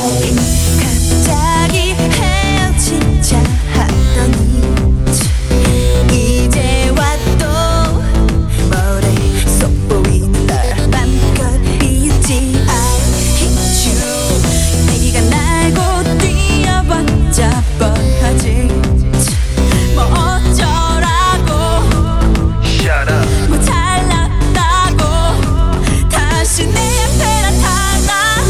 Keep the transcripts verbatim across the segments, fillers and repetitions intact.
갑자기 헤어지자 하더니 이제 와 또 뭐래 속 보이는 널 맘껏 비웃지 I hate you 네가 날고 뛰어봤자 뻔하지 뭐 어쩌라고 Shut up. 뭐 잘났다고 다시 내 앞에 나타나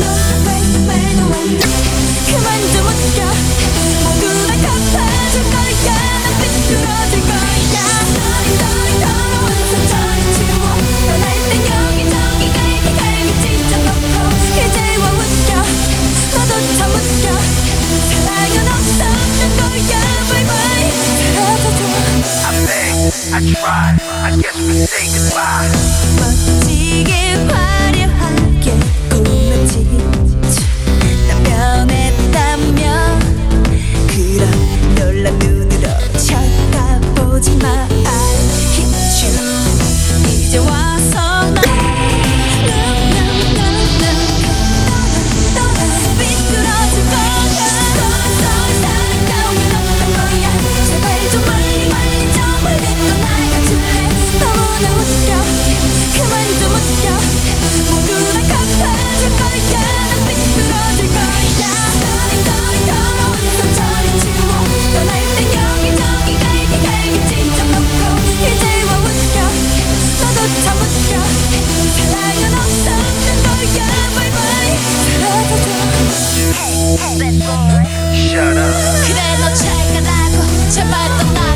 그만 좀 웃겨 모두 다 갚아줄 거야 난 삐뚤어질 거야 너리 더러운 상처를 지워 떠날 땐 여기저기가 이렇게 갈기지 좀 놓고 이제 와 웃겨 너도 참 웃겨 사랑은 없었던 거야 bye bye 사라져줘 I beg, I tried. I guess we say goodbye. 멋지게 화려하게 꾸몄지 난 변했다며 그런 놀란 눈으로 쳐다보지 마 I hate you 이제 와서 나 삐뚤어질 거야 사랑 따윈 없던 거야 제발 좀 멀리 멀리 저 멀리 떠나가줄래 너무나 웃겨 그만 좀 웃겨 모두 다 갚아줄 거야 난 삐뚤어질 거야 너리 너리 더러운 상처를 지워 떠날 땐 여기저기가 이렇게 갈기지 좀 놓고 이제 와 웃겨 너도 참 웃겨 사랑은 없었던 거야 bye bye 사라져줘 Shut up. 그래 너 잘 가라고 제발 떠나